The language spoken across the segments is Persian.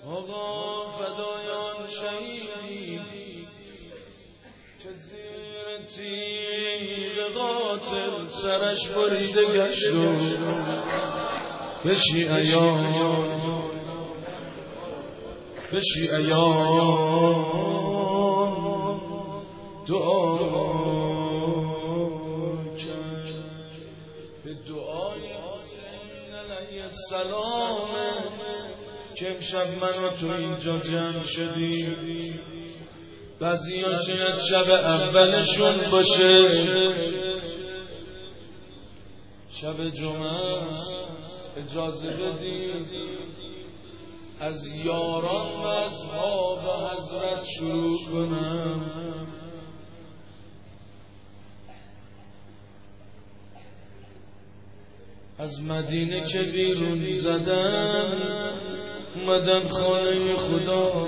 آقا فدایان شهیدی که زیر تیغ قاتل سرش بریده گشت و به شیعیان دعا کرد، به دعای حسین علیه السلام که امشب من و تو اینجا جمع شدیم. بعضی‌ها شاید شب اولشون باشه، شب جمعه اجازه بدید از یاران و اصحاب حضرت شروع کنم. از مدینه که بیرون زدن اومدن خانه خدا،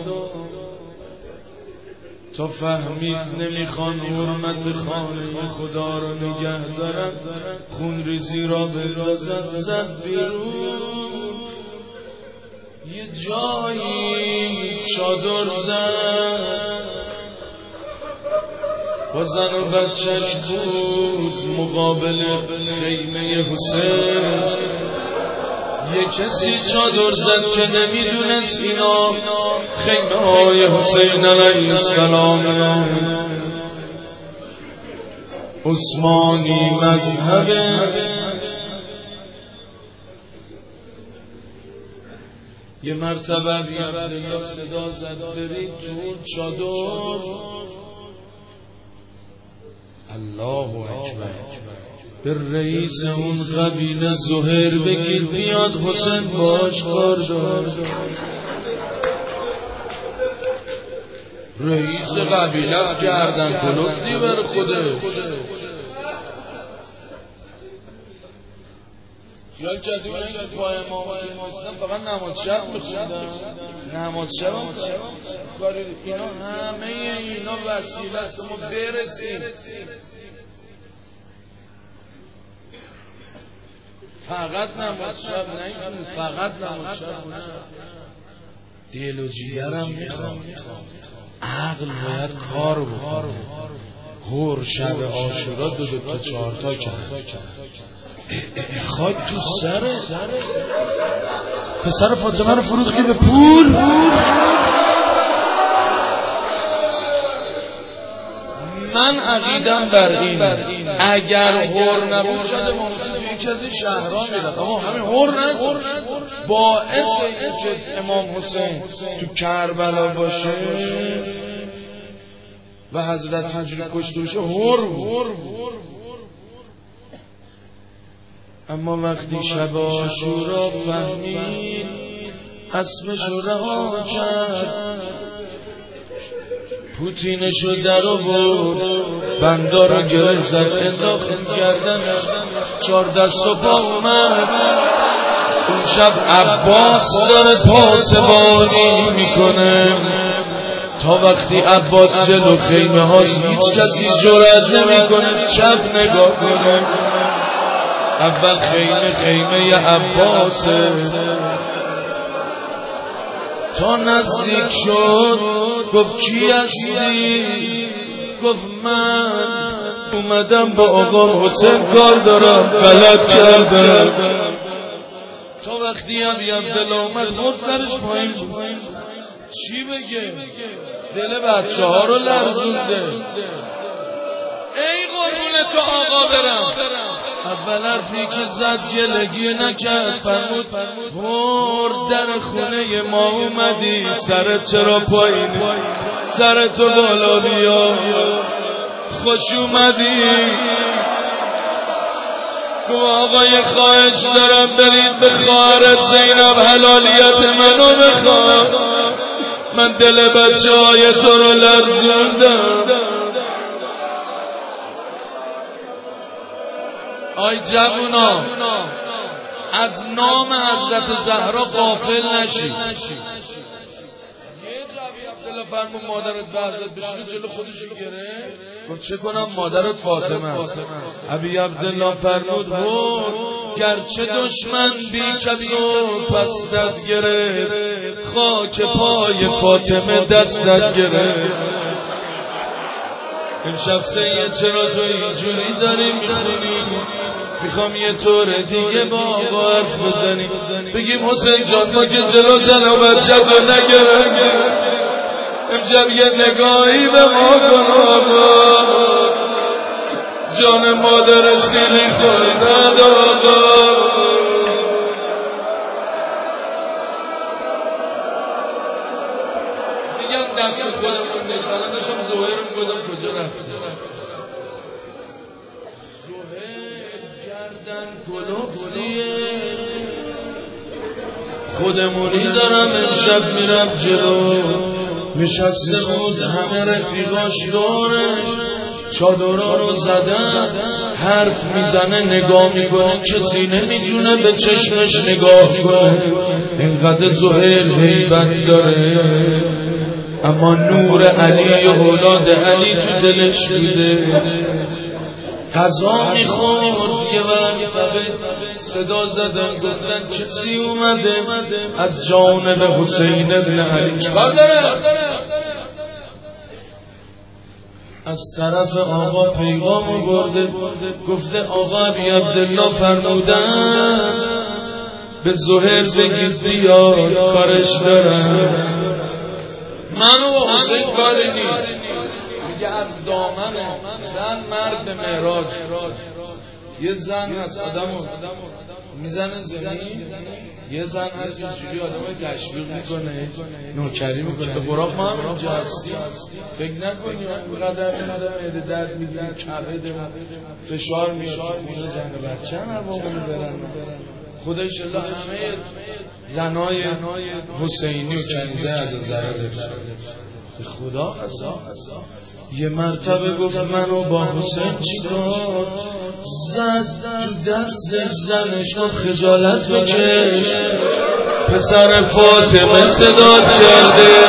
تا فهمید نمیخوان حرمت خانه خدا رو نگه دارن، خون ریزی را بندازن. زد بیرون یه جایی چادر زد، با زن و بچهش بود مقابل خیمه حسین. یه کسی چادر زد که نمیدونست اینا خیمه های حسین علیه السلام. عثمانی مذهب یه مرتبه عبدالله صدا زد برید تو چادر. الله اکبر. به رئیس اون قبیله زهیر بگید بیاد حسین باش کار دارد. رئیس قبیله گردن کلفتی بر خودش. خیال کردی من که پای امام حسین میستم فقط نماز شب میخوندم. نماز شب کاری اینا همه اینا وسیله است ما برسیم. فقط نماز شب نه، فقط نماز شب باشه. دل و جیگرم میخوام، عقل باید کار بکنه. هر شب عاشورا 2 تا 4 تا کرد. خاک تو سره پسر فاطمه رو فروختی به پول. من عقیدم بر این اگر هر نبود شده ممکن تو یکی از این شهرها میرد، اما همین هر نزد باعث این که امام حسین تو کربلا باشه و حضرت حجری کشته بشه هر بود. اما وقتی شب عاشورا فهمید اسمشو رها کرد، پوتینشو در آورد، بندا رو گره زد انداخت گردنش، 4 دست و پا اومد. اون شب عباس داره پاسبانی میکنه تا وقتی عباس جلو خیمه هاست هیچ کسی جرأت نمیکنه چپ نگاه کنه. اول خیمه عباسه، تا نزدیک شد گفت کی هستی؟ گفت من اومدم با آقا حسین کار دارم، غلط کردم. تا وقتی عبدالله اومد خود سرش پایین بود. چی بگه؟ دل بچه ها رو لرزونده. ای قربون تو آقا برم. اول حرفی که زد گلگی نکرد، فرمود هر در خونه ما اومدی، سرت چرا پایین؟ سرتو بالا بیا، خوش اومدی. گفت آقای خواهش دارم برید به خواهرت زینب حلالیت منو بخواه، من دل بچه های تو رو لرزوندم. آی جوونا از نام حضرت زهرا غافل نشید. یه جوی الله فرمود مادرت بعضت بشینه جلو خودش گره. گفت چه کنم مادرت فاطمه است. ابی عبدالله فرمود و گرچه دشمن بی کس و پستت گره، خاک پای فاطمه دستت گره. امشب سید چرا تو اینجوری داری میخونی؟ میخوام یه طور دیگه با آقا حرف بزنیم، بگیم حسین جان ما که جلو زن و بچه تو نگرم، امشب یه نگاهی به ما کن آقا، جان مادر سیلی خوردد آقا. میگم دست خودمون نیست، الان داشتم زهرم بودم کجا رفت. گردن کلفتیه خودمونی دارم، امشب میرم جلو. نشسته بود همه رفیقاش دورش، چادرها رو زدن، حرف میزنه نگاه میکنه، کسی نمیتونه به چشمش نگاه کنه، اینقدر زهیر هیبت داره، اما نور علی و اولاد علی تو دلش بوده. غذا میخورد یه وقت صدا زدن، گفتن کسی اومده از جانب حسین ابن علی. چکار داره؟ از طرف آقا پیغام برده، گفته آقا ابی عبدالله فرمودن به زهیر بگید بیاد کارش دارن. منو و حسین کاری نیست. میگه از دامن زن مرد به معراج. یه زن هست آدمو میزنه زمین، یه زن هست اینجوری آدمو تشویق میکنه، نوکری میکنه. به قرآن ما هم اینجا هستیم، فکر نکنیم اینقدر معده درد میگیریم، کبد فشار میاد خون زن و بچه هم هوامونو برن. خدا انشالله همه زنای حسینی و کنیزه از ضرر به خدا قسم. یه مرتبه گفت منو با حسین چیکار، زد تو دستش زنش و خجالت بکش، پسر فاطمه صدا کرده،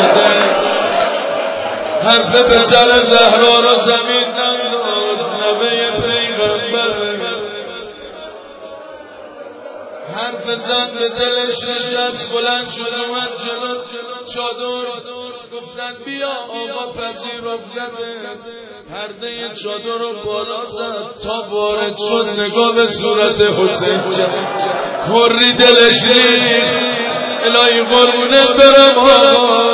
حرف پسر زهرا رو زمین انداز، نبه پیغمبر. حرف زن به دلش نشست، بلند شد اومد جلو چادر، گفتن بیا آقا پذیرفتنه. پرده چادر رو بالا زد، تا وارد شد نگاه به صورت حسین کرد، کری دلش ریخت، الهی قربونه برم آقا.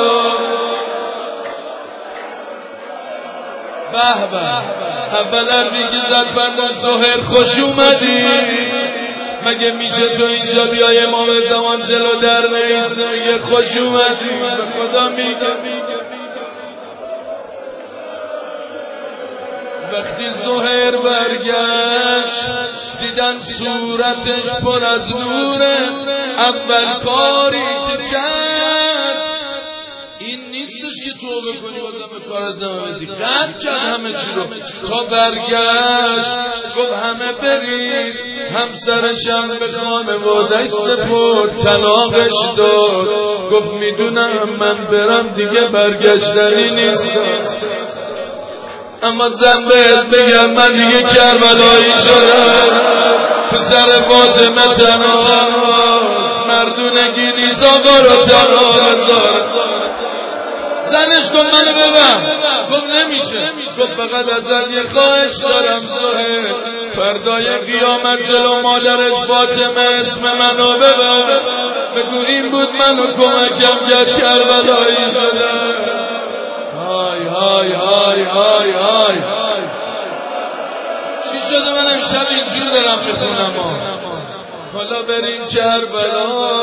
به به اول حرفی که زد فرمود زهیر خوش اومدی، مگه میشه تو اینجا بیای امام زمان جلو در نیسته؟ یه خوش اومدی به خدا میگه. وقتی زهیر برگشت دیدن صورتش پر از نوره، اول کاری که کرد این نیستش که توبه کنی بازم به کار ادامه بدی، قطع کرد همه چی رو. تا برگشت گفت همه برید، همسرشم به خانواده‌اش سپرد، طلاقش داد، گفت میدونم من برم دیگه برگشتنی نیست، اما زن بهت بگم من دیگه کربلایی شدم، پسر فاطمه تنهاست، مردونگی نیست آقا رو تنها بذار. زنش گفت منو ببر، گفت نمیشه، گفت فقط ازت یه خواهش دارم زهیر، فردای قیامت جلو مادرش فاطمه اسم منو ببر، بگو این بود منو کمکم کرد کربلایی شدم. های های های های های چی شده من امشب اینجور دارم میخونم حالا بریم کربلا.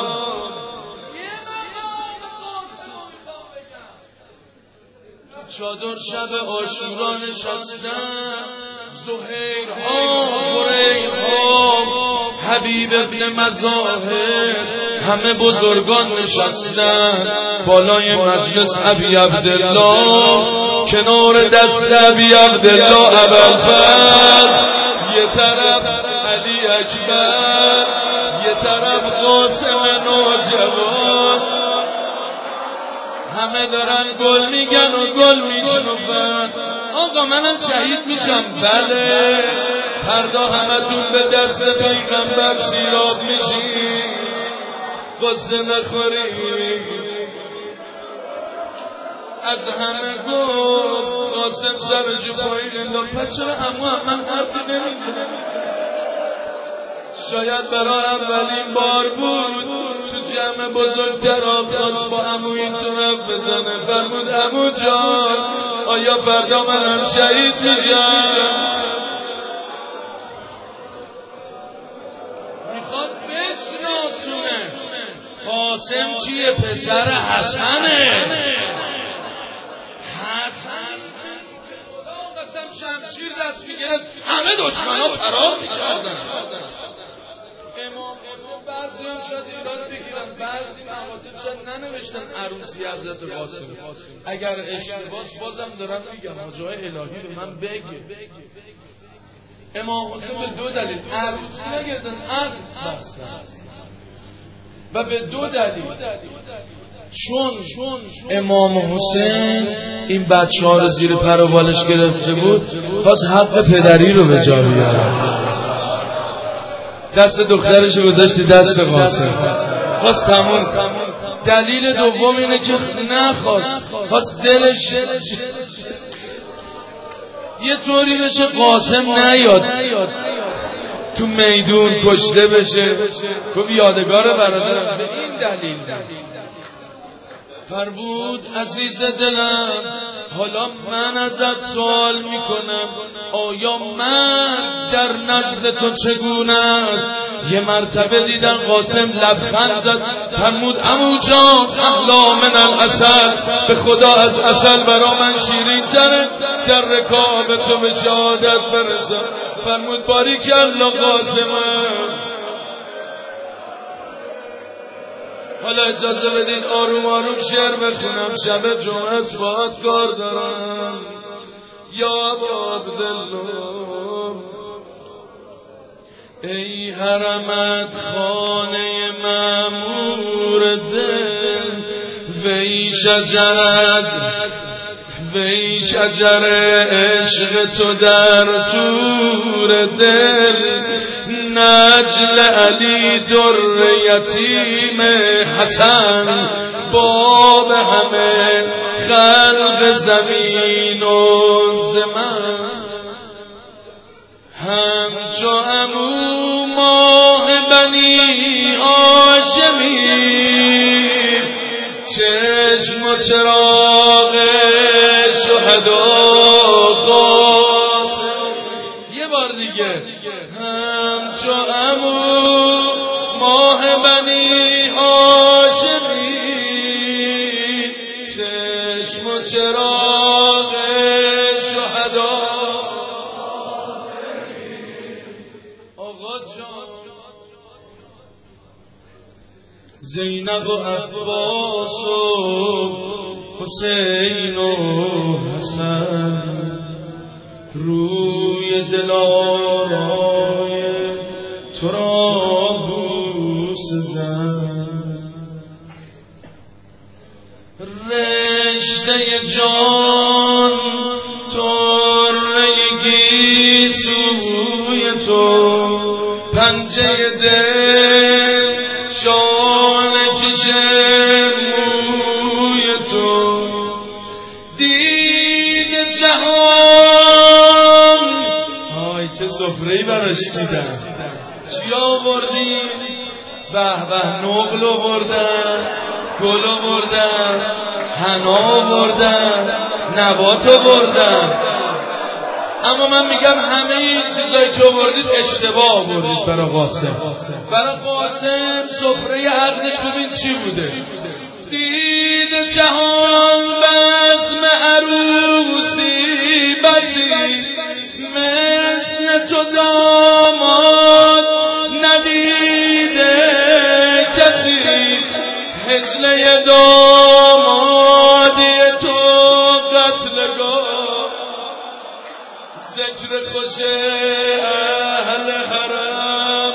چادر شب عاشورا نشستن، زهیر ها قریب ها حبیب ابن مظاهر همه بزرگان نشستن بالای مجلس. ابی عبدالله کنار دست ابی عبدالله ابوالفضل، یه طرف علی اکبر، یه طرف قاسم نوجوان، همه دارن گل میگن و گل میشنفن. آقا منم شهید میشم بله، فردا همتون به دست پیغمبر سیراب میشین، قصه نخورید. از همه گفت قاسم سرشو پایین انداخت، چرا عمو من حرفی نمیزنه؟ شاید برای اولین بار بود تو جمع بزرگتر خواست با عمو این تو حرف بزنه. فرمود عمو جان آیا فردا منم شهید میشم؟ میخواد بشناسونه قاسم چیه؟ پسر حسنه. قسم شمشیر دست میگرفت همه دشمنا فرار میکردن. امام قاسم بعضی هم شاید ایراد بگیرن، بعضی مقاطع شاید ننوشتن عروسی حضرت قاسم. اگر اشتباس بازم دارم میگم جای الهی به من بگه. امام حسین به دو دلیل عروسی نگردن، عقد بستن و به دو دلیل. چون امام حسین این بچه ها رو زیر پر و بالش گرفته بود، خواست حق پدری رو به جا بیاره. دست دخترش رو گذاشت دست قاسم، خواست تموم. دلیل دوم اینه که نخواست، خواست دلش یه طوری بشه قاسم نیاد تو میدون کشته بشه. گفت یادگار برادرم. به این دلیل فرمود عزیز دلم حالا من ازت سوال میکنم، آیا مرد در نزد تو چگونه است؟ یه مرتبه دیدن قاسم لبخند زد. فرمود عمو جان احلا من العسل، به خدا از عسل برا من شیرین تره، در رکاب تو به شهادت برسم. فرمود باریکالله قاسمم. حالا اجازه بدید آروم آروم شعر بخونم، شب جمعه باهات کار دارم. یا عبدالله ای حرمت خانه معمور دل، وی شجر عشق تو در طور دل، نجل علی در یتیم حسن، باب همه خلق زمین و زمن. همچو عمو ماه بنی هاشمی، چشم و چراغ شهدا قاسم. یه بار دیگه همچو عمو ماه بنی هاشمی، چشم و چراغ شهدا. آقا جان زینب و عباس و حسین و حسن، روی دلارای تو را بوس زن. رشته جان ترگی سوی تو، پنجه دل شان کشه موی تو، دید جهان. آی چه سفره‌ای براش چیدن، چی آوردی؟ به به نقل آوردن، گل آوردن، حنا آوردن، نبات آوردن. اما من میگم همه این چیزایی که آوردید اشتباه آوردید برای قاسم. برای قاسم سفره عقدش ببین چی بوده. دید جهان بزم عروسی بسی، مثل تو داماد ندیده کسی، هجله دامادی تو قتلگاه، زجر خوش اهل حرم.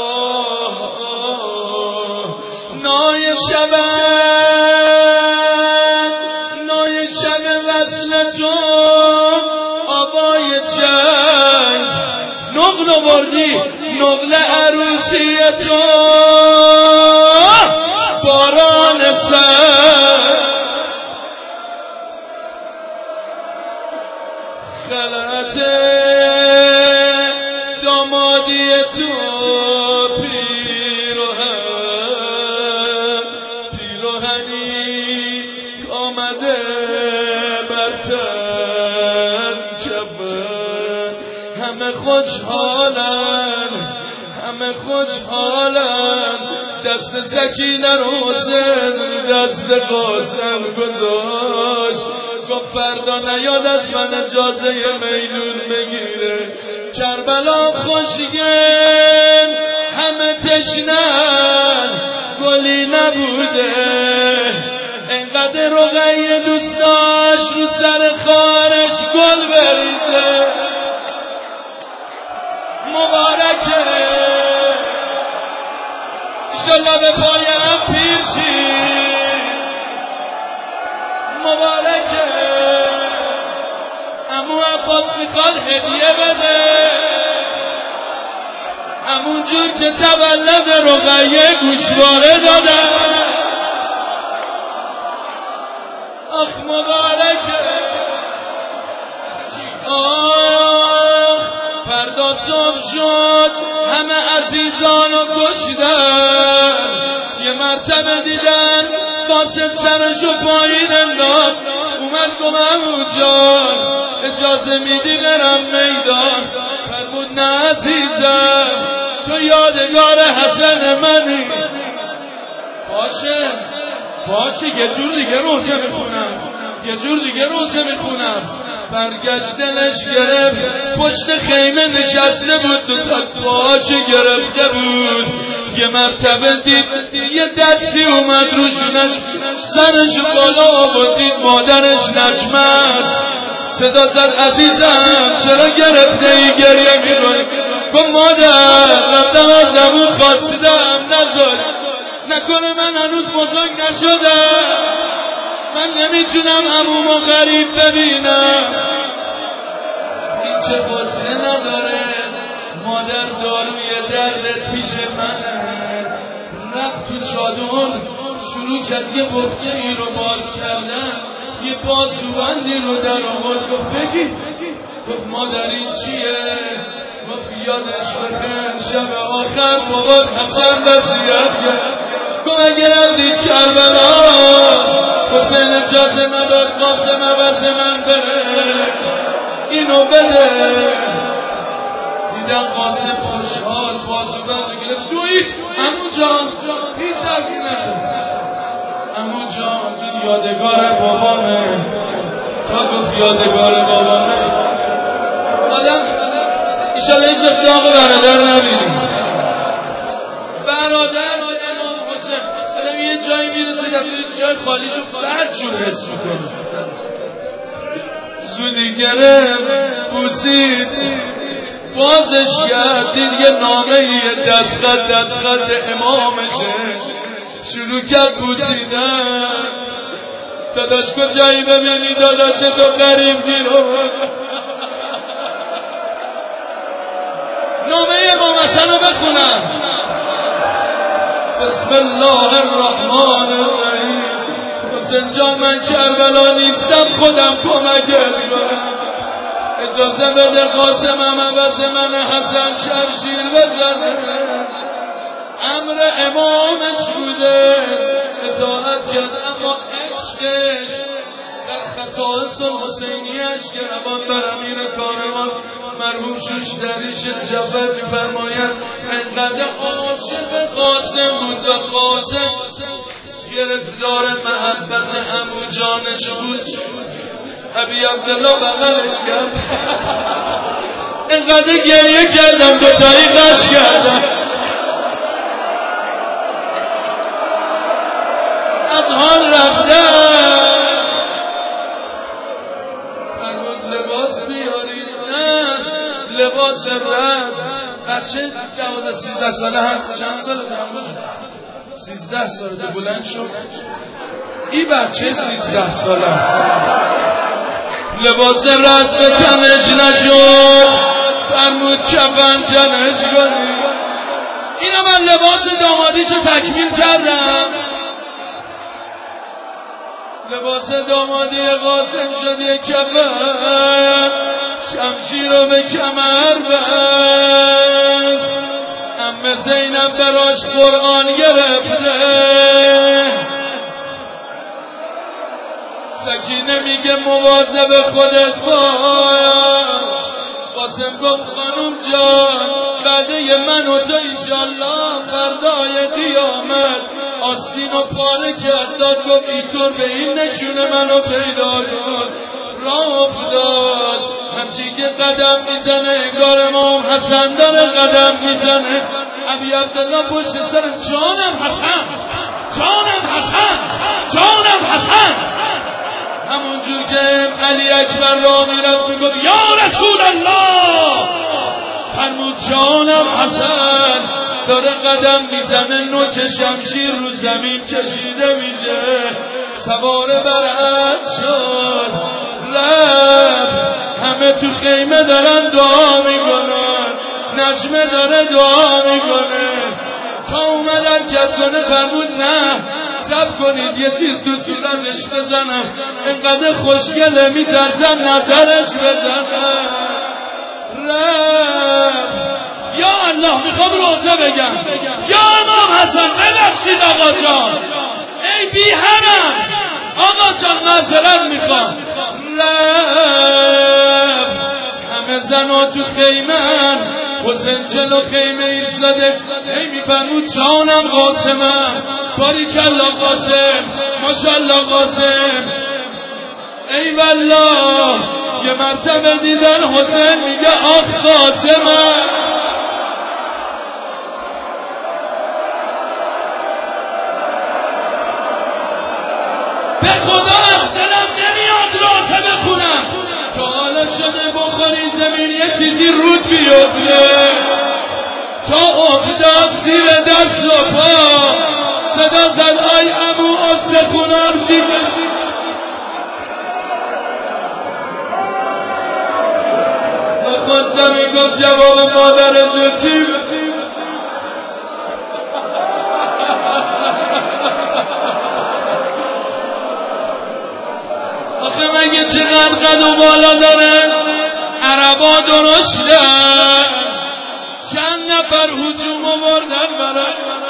آه آه نای شبم تو آبای جنگ نقل آوردی نقل عروسی تو باران سر خلعت دامادی تو پیروهنی آمده برتن کبن همه خوشحالن دست سکینه رو حسین دست قاسم گذاشت گفت فردا نیاد از من اجازه میلون بگیره کربلا خوشگل همه تشنن گلی نبوده انقدر رقیه دوست داشت رو سر خواهرش گل بریزه مبارکه انشالله به پایم پیر شی مبارکه عمو عباس میخواد هدیه بده همون جور که تولد رقیه گوشواره دادن آخ مبارکه آخ فردا صبح شد همه عزیزانو کشتن یه مرتبه دیدن قاسم سرشو پایین انداخت اومد گفت عمو جان اجازه میدی برم میدان فرمود نه عزیزم تو یادگار حسن منی باشه یه جور دیگه روزه میخونم برگشت دلش گرفت پشت خیمه نشسته بود تو تا پاهاشو گرفته بود یه مرتبه دید یه دستی اومد روشونش سرش بالا آوردید مادرش نجمه است صدا زد عزیزم چرا گرفته ای گریه میکنی گفت مادر رفتم از عمو خواستم نذاشت نکنه من هنوز بزرگ نشدم من نمیتونم عمومو غریب ببینم این چه بسته نداره مادر داروی دردت پیش منه رفت تو چادر شروع کرد یه بخچه ای رو باز کردن یه بازوبندی رو در آورد گفت بگی گفت مادر این چیه گفت یادش بخیر شب آخر بابات حسن وصیت کرد گفت اگه رفتید کربلا حسین اجازه نداد قاسم عوض من بره اینو بده دیدم قاسم خوشحال بازوبند گرفت دوید عمو جان هیچ حرفی نشد عمو جان یادگار بابامه تا گفت یادگار بابامه آدم ایشالا هیچ وقت داغ برادر نبینیم برادر امام حسین آدم یه جایی میرسه دفعه جای خالیشو بعد جور حس میکنه زودی گرفت بوسید بازش کردید یه نامه یه دستخط امامشه شروع کرد بوسیدن داداش کجایی ببینی داداش تو قریب گیرو نامه امام حسن رو بخونم بسم الله الرحمن الرحیم حسین جان من کربلا نیستم خودم کمک میکنم اجازه بده قاسمم عوض من حسن شمشیر بزنه امر امامش بوده اطاعت کرد اما عشقش در خصائص حسینیش که روان بر امیر کاروان مرحوم شوشتریش جبر می‌فرماید انقدر عاشق قاسم بود و قاسم گرفتار محبت عمو جانش بود ابی عبدالله بغلش کرد انقدر گریه کردم دوتایی قش کردم از حال رفتم فرمود لباس بیارید نه لباس رست بچه 12-13 ساله هست چند ساله 13 ساله بلند شد این بچه 13 ساله است لباس رسم تنش نشد فرمود کفن تنش کنی. اینا من لباس دامادیشو تکمیل کردم. لباس دامادی قاسم شد یک کفن، شمشیر رو به کمر بست، عمه زینب براش قرآن گرفته. سکینه میگه مواظب خودت باش. قاسم گفت خانم جان بعده من و تو ایشالله فردای قیامت آستین و پاره کرد. داد گفت اینطور به این نشونه منو پیدا کن. راه افتاد همچین که قدم میزنه انگار امام حسن داره قدم میزنه. ابی عبدالله پشت سرم جانم حسن جانم حسن جانم حسن. همونجور که علی اکبر را میرفت میگفت یا رسول الله، فرمود جانم حسن داره قدم میزنه. نوچ شمشیر رو زمین کشیده میشه. سوار بر اسب شد رفت. همه تو خیمه دارن دعا میکنن، نجمه داره دعا میکنه. تا اومدن جدگانه فرمود نه صبر کنید یه چیز تو صورتش بزنم، انقدر خوشگله میترسم نظرش بزنم. رفت. یا الله میخوام روزه بگم. یا امام حسن ببخشید آقا جان، ای بی حرم آقا جان معذرت میخوام. رفت. همه زنا تو خیمن، حسین جلو خیمه ایستاده. ای میفرمود جانم قاسمم، باریکلا قاسم، ماشاءالله قاسم. ای والله یه مرتبه دیدن حسین میگه آخ قاسمم. به خدا از دلم نمیاد روزه بخونم تا حالا شده بخوری زمین یه چیزی رود بیفته. تا افتاد زیر دست و پا صدا زد آی عمو استخونم شیشه. خود زمین گفت جواب مادرشو چی؟ آخه مگه چقدر قد و بالا داره؟ عربا درشتن چند نفر هجوم آوردن برای